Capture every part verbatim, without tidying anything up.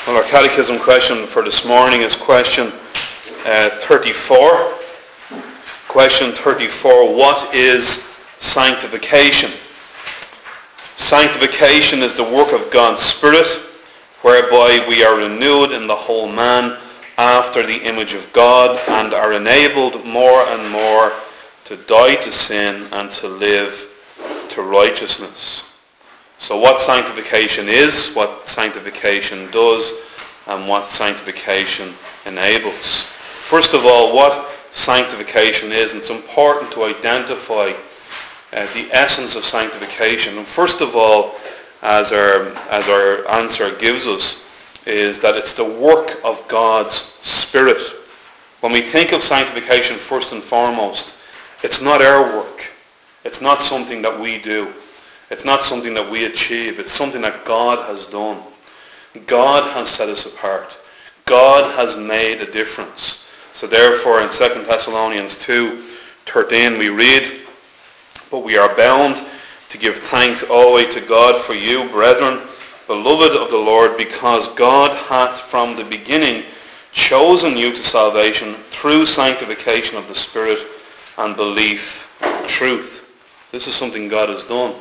Well, our catechism question for this morning is question uh, thirty-four. Question thirty-four, what is sanctification? Sanctification is the work of God's Spirit, whereby we are renewed in the whole man after the image of God and are enabled more and more to die to sin and to live to righteousness. So what sanctification is, what sanctification does, and what sanctification enables. First of all, what sanctification is, and it's important to identify uh, the essence of sanctification. And first of all, as our, as our answer gives us, is that it's the work of God's Spirit. When we think of sanctification, first and foremost, it's not our work. It's not something that we do. It's not something that we achieve. It's something that God has done. God has set us apart. God has made a difference. So therefore in Second Thessalonians two thirteen we read, "But we are bound to give thanks always to God for you, brethren, beloved of the Lord, because God hath from the beginning chosen you to salvation through sanctification of the Spirit and belief in truth." This is something God has done.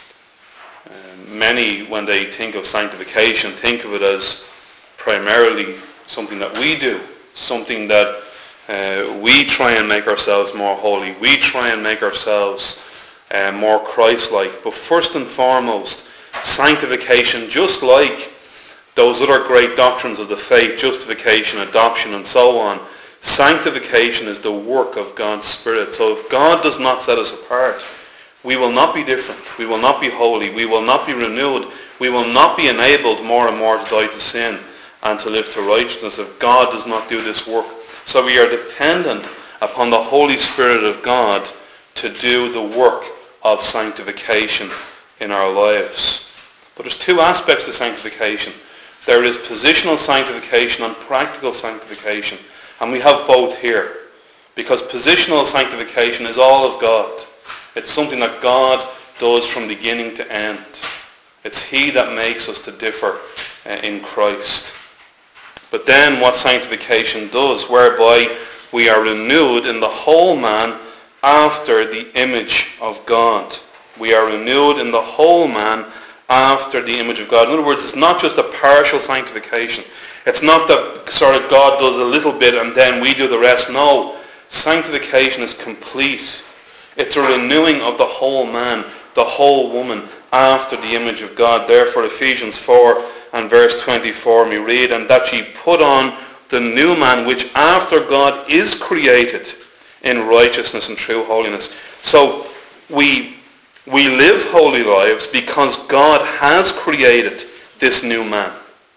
Many, when they think of sanctification, think of it as primarily something that we do, something that uh, we try and make ourselves more holy. We try and make ourselves uh, more Christ-like. But first and foremost, sanctification, just like those other great doctrines of the faith, justification, adoption, and so on, sanctification is the work of God's Spirit. So if God does not set us apart, we will not be different. We will not be holy. We will not be renewed. We will not be enabled more and more to die to sin and to live to righteousness if God does not do this work. So we are dependent upon the Holy Spirit of God to do the work of sanctification in our lives. But there's two aspects to sanctification. There is positional sanctification and practical sanctification. And we have both here. Because positional sanctification is all of God. It's something that God does from beginning to end. It's He that makes us to differ uh, in Christ. But then what sanctification does, whereby we are renewed in the whole man after the image of God. We are renewed in the whole man after the image of God. In other words, it's not just a partial sanctification. It's not that sort of God does a little bit and then we do the rest. No, sanctification is complete. It's a renewing of the whole man, the whole woman, after the image of God. Therefore, Ephesians four and verse twenty-four, we read, "And that ye put on the new man, which after God is created in righteousness and true holiness." So we, we live holy lives because God has created this new man.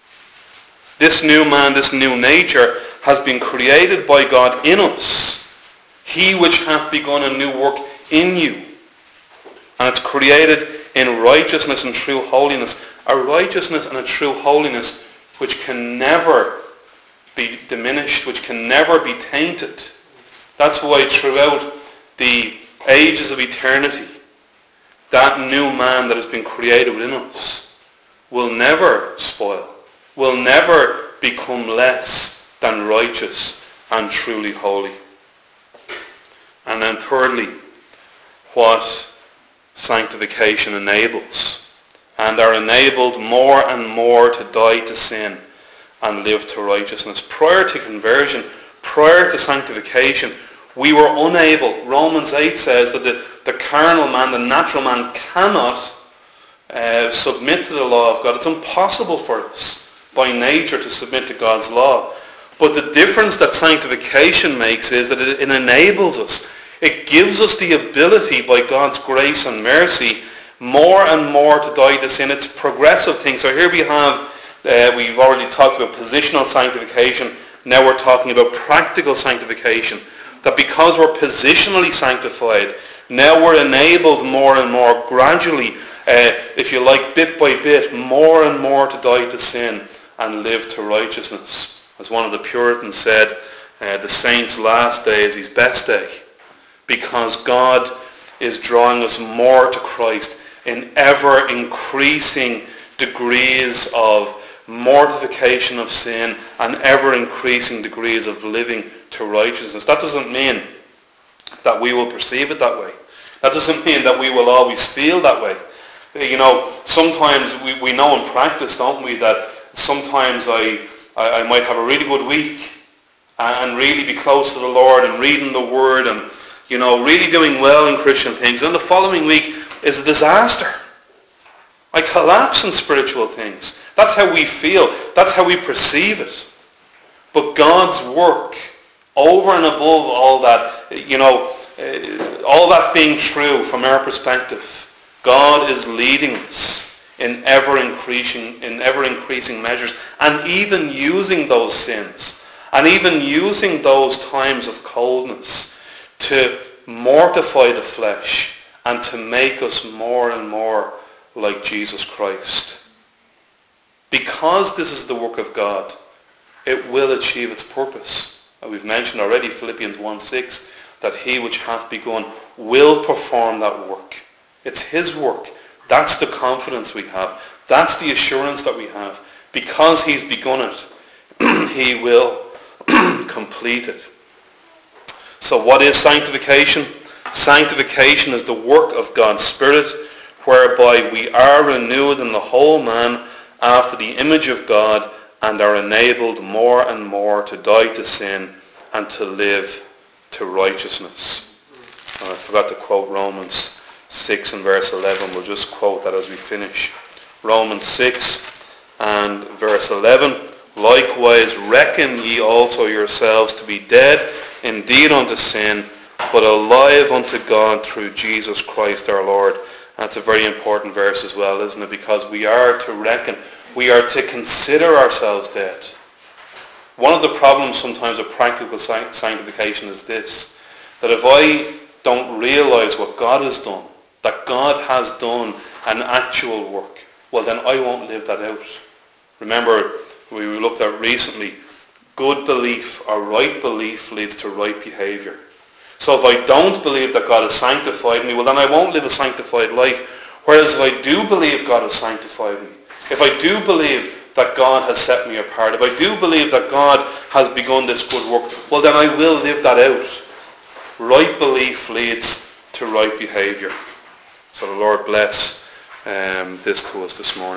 This new man, this new nature, has been created by God in us. He which hath begun a new work in you. And it's created in righteousness and true holiness. A righteousness and a true holiness which can never be diminished, which can never be tainted. That's why throughout the ages of eternity, that new man that has been created within us will never spoil, will never become less than righteous and truly holy. And then thirdly, what sanctification enables. And are enabled more and more to die to sin and live to righteousness. Prior to conversion, prior to sanctification, we were unable. Romans eight says that the, the carnal man, the natural man, cannot uh, submit to the law of God. It's impossible for us by nature to submit to God's law. But the difference that sanctification makes is that it, it enables us. It gives us the ability by God's grace and mercy more and more to die to sin. It's a progressive thing. So here we have, uh, we've already talked about positional sanctification. Now we're talking about practical sanctification. That because we're positionally sanctified, now we're enabled more and more gradually, uh, if you like, bit by bit, more and more to die to sin and live to righteousness. As one of the Puritans said, uh, the saint's last day is his best day. Because God is drawing us more to Christ in ever increasing degrees of mortification of sin, and ever-increasing degrees of living to righteousness. That doesn't mean that we will perceive it that way. That doesn't mean that we will always feel that way. You know, sometimes we, we know in practice, don't we, that sometimes I, I, I might have a really good week and really be close to the Lord and reading the Word and, you know, really doing well in Christian things. And the following week is a disaster. I collapse in spiritual things. That's how we feel. That's how we perceive it. But God's work, over and above all that, you know, uh, all that being true from our perspective, God is leading us in ever-increasing, in ever-increasing measures, and even using those sins, and even using those times of coldness to mortify the flesh and to make us more and more like Jesus Christ. Because this is the work of God, it will achieve its purpose. And we've mentioned already Philippians one six, that he which hath begun will perform that work. It's his work. That's the confidence we have. That's the assurance that we have. Because he's begun it, he will complete it. So what is sanctification? Sanctification is the work of God's Spirit, whereby we are renewed in the whole man after the image of God and are enabled more and more to die to sin and to live to righteousness. And I forgot to quote Romans six and verse eleven. We'll just quote that as we finish. Romans six and verse eleven. Likewise reckon ye also yourselves to be dead indeed unto sin, but alive unto God through Jesus Christ our Lord. That's a very important verse as well, isn't it? Because we are to reckon, we are to consider ourselves dead. One of the problems sometimes of practical sanctification is this, that if I don't realize what God has done, that God has done an actual work, well then I won't live that out. Remember, we looked at recently, good belief or right belief leads to right behavior. So if I don't believe that God has sanctified me, well then I won't live a sanctified life. Whereas if I do believe God has sanctified me, if I do believe that God has set me apart, if I do believe that God has begun this good work, well then I will live that out. Right belief leads to right behavior. So the Lord bless um, this to us this morning.